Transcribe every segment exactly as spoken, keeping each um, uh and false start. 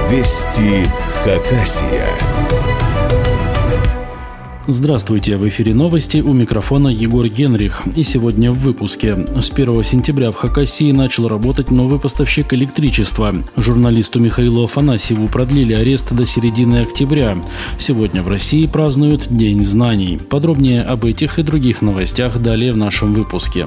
Вести Хакасия. Здравствуйте, в эфире новости, у микрофона Егор Генрих. И сегодня в выпуске. С первого сентября в Хакасии начал работать новый поставщик электричества. Журналисту Михаилу Афанасьеву продлили арест до середины октября. Сегодня в России празднуют День знаний. Подробнее об этих и других новостях далее в нашем выпуске.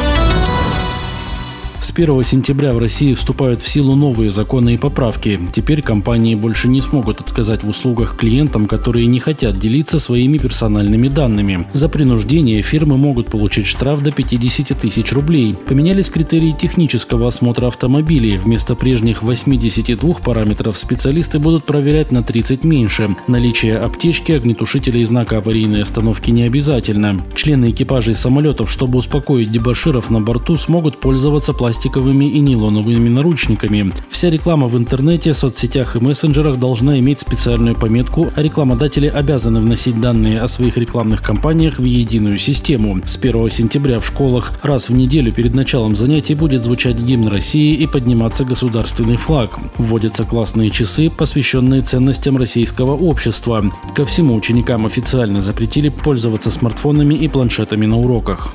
С первого сентября в России вступают в силу новые законы и поправки. Теперь компании больше не смогут отказать в услугах клиентам, которые не хотят делиться своими персональными данными. За принуждение фирмы могут получить штраф до пятьдесят тысяч рублей. Поменялись критерии технического осмотра автомобилей. Вместо прежних восьмидесяти двух параметров специалисты будут проверять на тридцать меньше. Наличие аптечки, огнетушителя и знака аварийной остановки не обязательно. Члены экипажей самолетов, чтобы успокоить дебоширов на борту, смогут пользоваться пластиковыми пластиковыми и нейлоновыми наручниками. Вся реклама в интернете, соцсетях и мессенджерах должна иметь специальную пометку, а рекламодатели обязаны вносить данные о своих рекламных кампаниях в единую систему. С первого сентября в школах раз в неделю перед началом занятий будет звучать гимн России и подниматься государственный флаг. Вводятся классные часы, посвященные ценностям российского общества. Ко всему ученикам официально запретили пользоваться смартфонами и планшетами на уроках.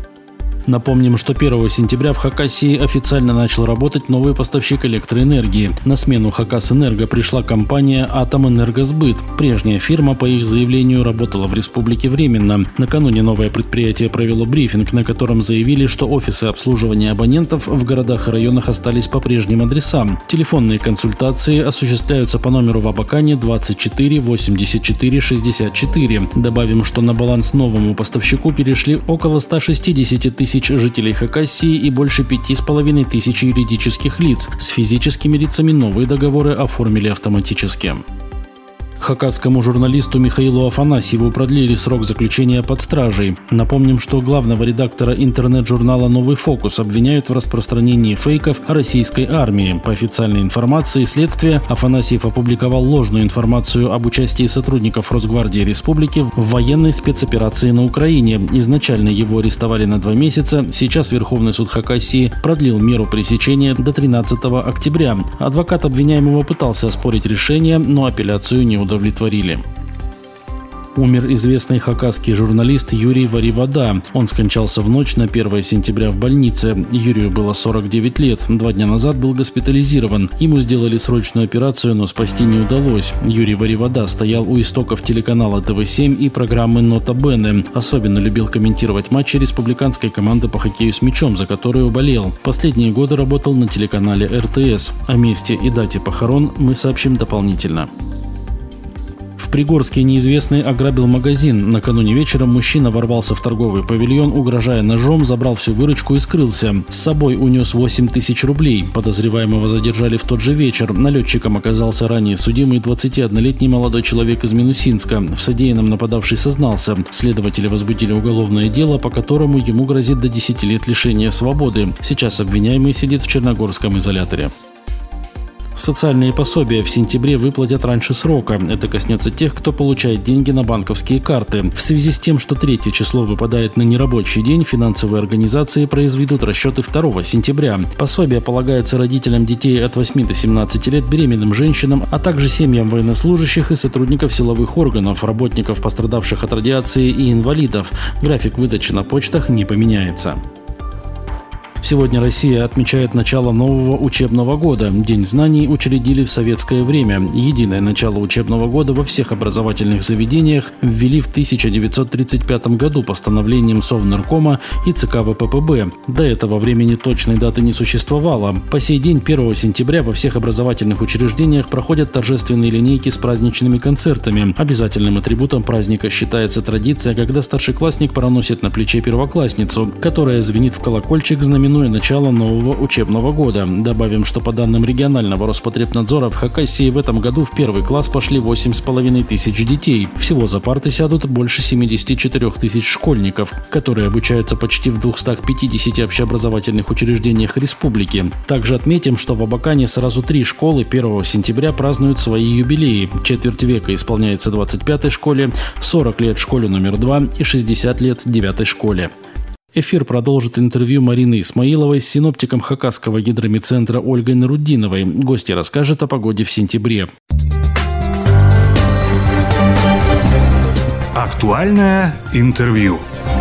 Напомним, что первого сентября в Хакасии официально начал работать новый поставщик электроэнергии. На смену Хакасэнерго пришла компания Атомэнергосбыт. Прежняя фирма, по их заявлению, работала в республике временно. Накануне новое предприятие провело брифинг, на котором заявили, что офисы обслуживания абонентов в городах и районах остались по прежним адресам. Телефонные консультации осуществляются по номеру в Абакане двадцать четыре восемьдесят четыре шестьдесят четыре. Добавим, что на баланс новому поставщику перешли около ста шестидесяти тысяч жителей Хакасии и больше пяти с половиной тысяч юридических лиц. С физическими лицами новые договоры оформили автоматически. Хакасскому журналисту Михаилу Афанасьеву продлили срок заключения под стражей. Напомним, что главного редактора интернет-журнала «Новый фокус» обвиняют в распространении фейков о российской армии. По официальной информации следствия, Афанасьев опубликовал ложную информацию об участии сотрудников Росгвардии Республики в военной спецоперации на Украине. Изначально его арестовали на два месяца. Сейчас Верховный суд Хакасии продлил меру пресечения до тринадцатого октября. Адвокат обвиняемого пытался оспорить решение, но апелляцию не удовлетворили. удовлетворили. Умер известный хакасский журналист Юрий Варивода. Он скончался в ночь на первое сентября в больнице. Юрию было сорок девять лет. Два дня назад был госпитализирован. Ему сделали срочную операцию, но спасти не удалось. Юрий Варивода стоял у истоков телеканала тэ вэ семь и программы «Нота Бене». Особенно любил комментировать матчи республиканской команды по хоккею с мячом, за которую болел. Последние годы работал на телеканале эр тэ эс. О месте и дате похорон мы сообщим дополнительно. В Пригорске неизвестный ограбил магазин. Накануне вечером мужчина ворвался в торговый павильон, угрожая ножом, забрал всю выручку и скрылся. С собой унес восемь тысяч рублей. Подозреваемого задержали в тот же вечер. Налетчиком оказался ранее судимый двадцатиоднолетний молодой человек из Минусинска. В содеянном нападавший сознался. Следователи возбудили уголовное дело, по которому ему грозит до десяти лет лишения свободы. Сейчас обвиняемый сидит в Черногорском изоляторе. Социальные пособия в сентябре выплатят раньше срока. Это коснется тех, кто получает деньги на банковские карты. В связи с тем, что третье число выпадает на нерабочий день, финансовые организации произведут расчеты второго сентября. Пособия полагаются родителям детей от восьми до семнадцати лет, беременным женщинам, а также семьям военнослужащих и сотрудников силовых органов, работников, пострадавших от радиации и инвалидов. График выдачи на почтах не поменяется. Сегодня Россия отмечает начало нового учебного года. День знаний учредили в советское время. Единое начало учебного года во всех образовательных заведениях ввели в тысяча девятьсот тридцать пятом году постановлением Совнаркома и ЦК вэ пэ пэ бэ. До этого времени точной даты не существовало. По сей день первого сентября во всех образовательных учреждениях проходят торжественные линейки с праздничными концертами. Обязательным атрибутом праздника считается традиция, когда старшеклассник проносит на плече первоклассницу, которая звенит в колокольчик, знаменуя начало нового учебного года. Добавим, что по данным регионального Роспотребнадзора в Хакасии в этом году в первый класс пошли восемь с половиной тысяч детей. Всего за парты сядут больше семидесяти четырёх тысяч школьников, которые обучаются почти в двухстах пятидесяти общеобразовательных учреждениях республики. Также отметим, что в Абакане сразу три школы первого сентября празднуют свои юбилеи. Четверть века исполняется двадцать пятой школе, сорок лет школе номер два и шестьдесят лет девятой школе. Эфир продолжит интервью Марины Исмаиловой с синоптиком Хакасского гидромедцентра Ольгой Наруддиновой. Гостья расскажет о погоде в сентябре. Актуальное интервью.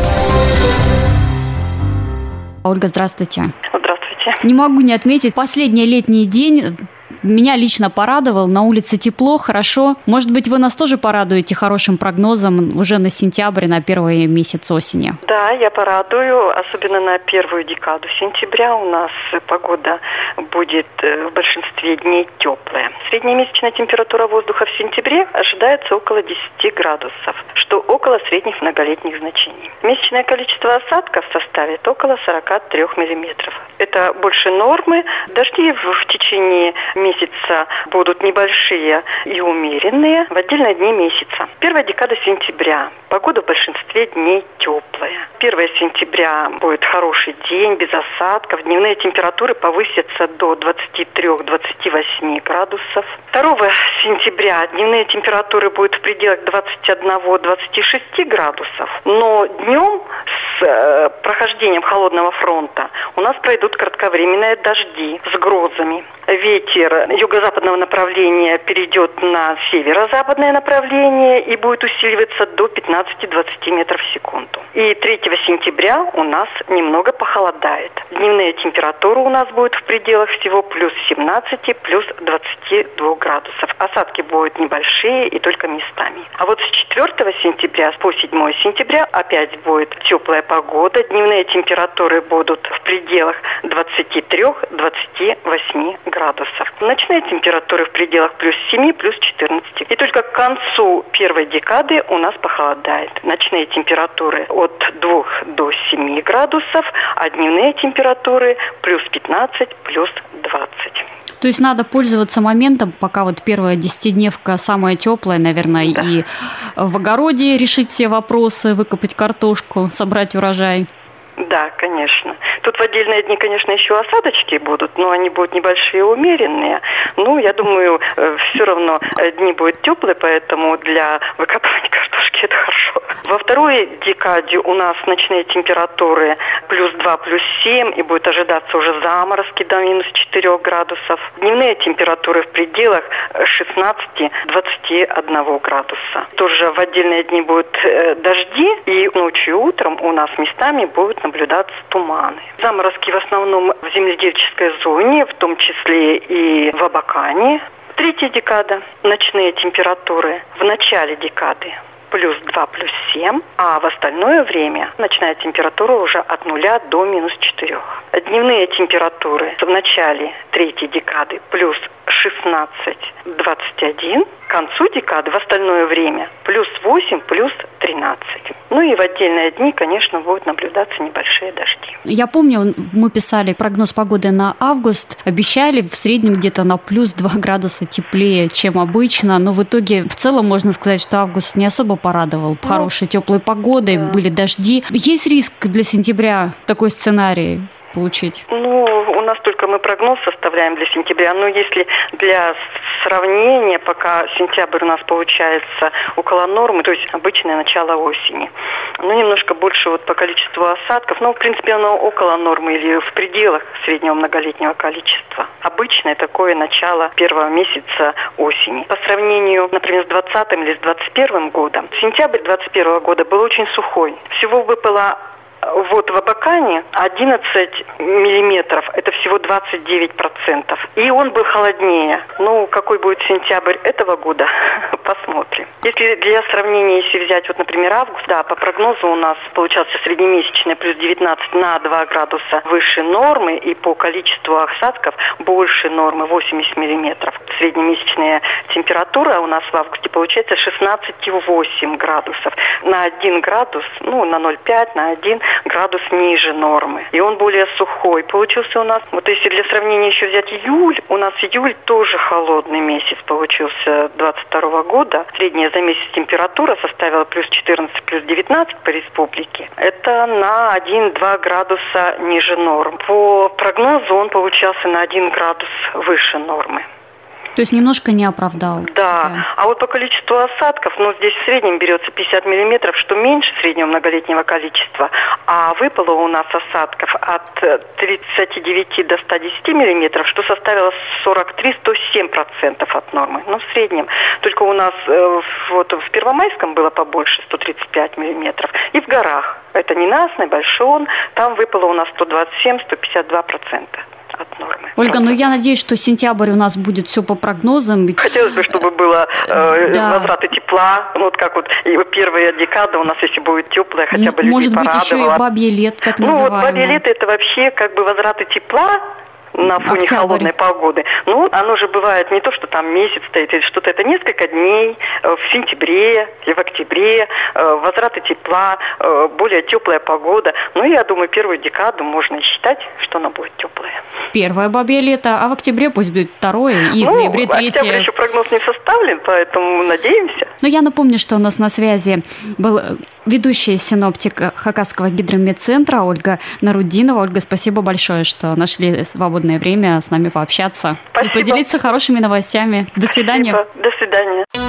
Ольга, здравствуйте. Здравствуйте. Не могу не отметить, последний летний день меня лично порадовал. На улице тепло, хорошо. Может быть, вы нас тоже порадуете хорошим прогнозом уже на сентябрь, на первый месяц осени? Да, я порадую. Особенно на первую декаду сентября у нас погода будет в большинстве дней теплая. Средняя месячная температура воздуха в сентябре ожидается около десяти градусов, что около средних многолетних значений. Месячное количество осадков составит около сорока трёх миллиметров. Это больше нормы. Дожди в течение месяца будут небольшие и умеренные в отдельные дни месяца. Первая декада сентября. Погода в большинстве дней теплая. первого сентября будет хороший день, без осадков. Дневные температуры повысятся до двадцати трёх — двадцати восьми градусов. второго сентября дневные температуры будут в пределах двадцати одного — двадцати шести градусов. Но днем с э, прохождением холодного фронта у нас пройдут кратковременные дожди с грозами. Ветер юго-западного направления перейдет на северо-западное направление и будет усиливаться до пятнадцати — двадцати метров в секунду. И третьего сентября у нас немного похолодает. Дневные температуры у нас будут в пределах всего плюс семнадцати, плюс двадцати двух градусов. Осадки будут небольшие и только местами. А вот с четвёртого сентября по седьмого сентября опять будет теплая погода. Дневные температуры будут в пределах двадцати трёх — двадцати восьми градусов. Ночные температуры в пределах плюс семи, плюс четырнадцати. И только к концу первой декады у нас похолодает. Ночные температуры от двух до семи градусов, а дневные температуры плюс пятнадцать, плюс двадцать. То есть надо пользоваться моментом, пока вот первая десятидневка самая теплая, наверное, да. И в огороде решить все вопросы, выкопать картошку, собрать урожай. Да, конечно. Тут в отдельные дни, конечно, еще осадочки будут, но они будут небольшие и умеренные. Ну, я думаю, все равно дни будут теплые, поэтому для выкапывания картошки это хорошо. Во второй декаде у нас ночные температуры плюс два, плюс семь, и будет ожидаться уже заморозки до минус четырёх градусов. Дневные температуры в пределах шестнадцати — двадцати одного градуса. Тоже в отдельные дни будут дожди, и ночью и утром у нас местами будут наблюдаться туманы. Заморозки в основном в земледельческой зоне, в том числе и в Абакане. Третья декада. Ночные температуры в начале декады плюс два, плюс семь, а в остальное время ночная температура уже от нуля до минус четырех. Дневные температуры в начале третьей декады плюс шестнадцать — двадцать один, к концу декады в остальное время плюс восемь, плюс тринадцать. Ну и в отдельные дни, конечно, будут наблюдаться небольшие дожди. Я помню, мы писали прогноз погоды на август, обещали в среднем где-то на плюс два градуса теплее, чем обычно, но в итоге в целом можно сказать, что август не особо порадовал ну, хорошей теплой погодой, да. Были дожди. Есть риск для сентября такой сценарий получить? Ну, у нас только мы прогноз составляем для сентября, но если для сравнения, пока сентябрь у нас получается около нормы, то есть обычное начало осени, ну, немножко больше вот по количеству осадков, но, в принципе, оно около нормы или в пределах среднего многолетнего количества. Обычное такое начало первого месяца осени. По сравнению, например, с двадцатым или с двадцать первым годом, сентябрь двадцать первого года был очень сухой. Всего выпало вот в Абакане одиннадцать миллиметров, это всего двадцать девять процентов. И он был холоднее. Ну, какой будет сентябрь этого года, посмотрим. Если для сравнения, если взять, вот, например, август, да, по прогнозу у нас получался среднемесячный плюс девятнадцать на два градуса выше нормы, и по количеству осадков больше нормы восемьдесят миллиметров. Среднемесячная температура у нас в августе получается шестнадцать целых восемь десятых градусов. На один градус, ну, на ноль целых пять десятых, на один градус ниже нормы. И он более сухой получился у нас. Вот если для сравнения еще взять июль, у нас июль тоже холодный месяц получился двадцать второго года. Средняя за месяц температура составила плюс четырнадцать, плюс девятнадцать по республике. Это на один-два градуса ниже норм. По прогнозу он получался на один градус выше нормы. То есть немножко не оправдал. Да, себя. А вот по количеству осадков, ну, здесь в среднем берется пятьдесят миллиметров, что меньше среднего многолетнего количества, а выпало у нас осадков от тридцати девяти до ста десяти миллиметров, что составило сорок три - сто семь процентов от нормы, ну, в среднем. Только у нас э, вот в Первомайском было побольше, сто тридцать пять миллиметров, и в горах, это Ненастный, Большой, там выпало у нас сто двадцать семь - сто пятьдесят два процента. От нормы. Ольга, ну я надеюсь, что сентябрь у нас будет все по прогнозам. Хотелось бы, чтобы было э, да. возвраты тепла. Ну, вот как вот и первая декада у нас, если будет теплая, хотя бы людей Может быть, порадовала. еще и бабье лето, так ну, называемое. Ну, вот бабье лето – это вообще как бы возвраты тепла на фоне Октябрь. холодной погоды. Ну, оно же бывает не то, что там месяц стоит или что-то. Это несколько дней э, в сентябре и в октябре, э, возвраты тепла, э, более теплая погода. Ну, я думаю, первую декаду можно считать, что она будет теплая. Первое бабье лето, а в октябре пусть будет второе и ну, в ноябре третье. Октябрь еще прогноз не составлен, поэтому надеемся. Но я напомню, что у нас на связи был ведущий синоптик Хакасского гидрометцентра Ольга Нарудинова. Ольга, спасибо большое, что нашли свободное время с нами пообщаться. Спасибо. И поделиться хорошими новостями. До свидания. Спасибо. До свидания.